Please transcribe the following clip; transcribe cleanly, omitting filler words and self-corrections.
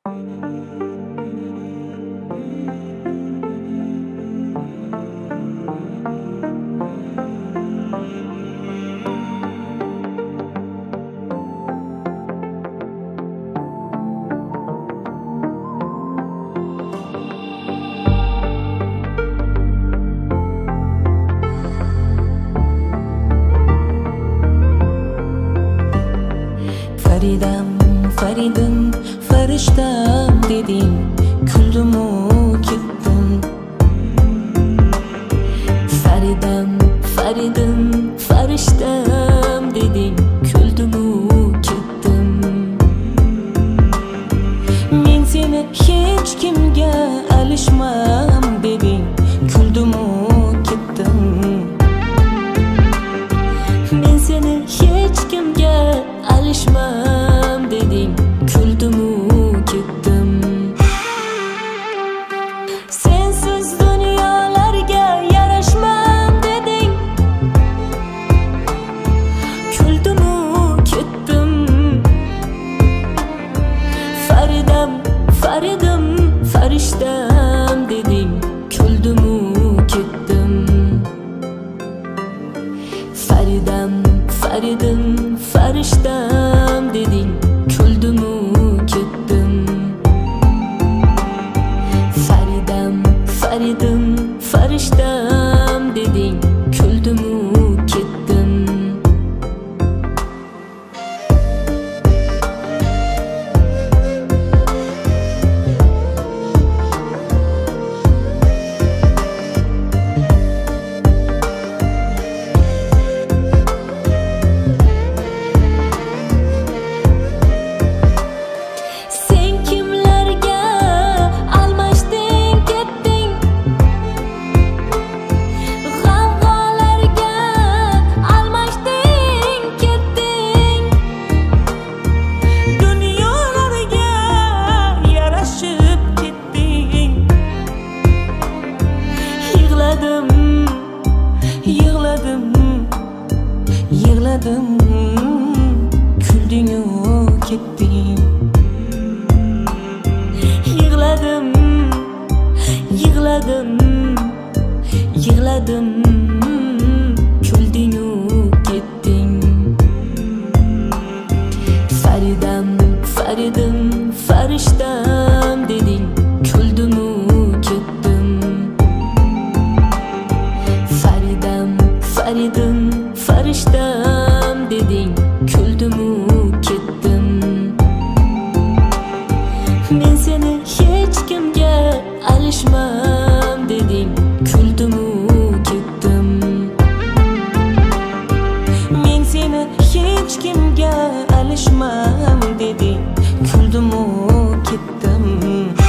Faridam, Faridim, farishtam deding, kuldimu ketdim. Faridam, Faridim, farishtam deding, kuldimu ketdim. Men seni hech kimga alishmam deding, kuldimu ketdim. Men seni hech kimga alishmam deding, kuldimu ketdim. Sensiz dunyolarga yarashmam deding, kuldimu ketdim. Faridam, Faridim, farishtam deding, kuldimu ketdim. Faridam, Faridim, farishtam deding, kuldimu ketdim. Faridam, Faridim, farishtam deding, kuldimu ketdim. Yig'ladim, kuldingu ketding. Yig'ladim, kuldingu ketding. Faridam, Faridim, farishtam deding, kuldimu ketdim. Faridam, Faridim, farishtam deding, kuldimu ketdim. Men seni hech kimga alishmam deding, kuldimu ketdim. Men seni hech kimga alishmam deding, kuldimu ketdim.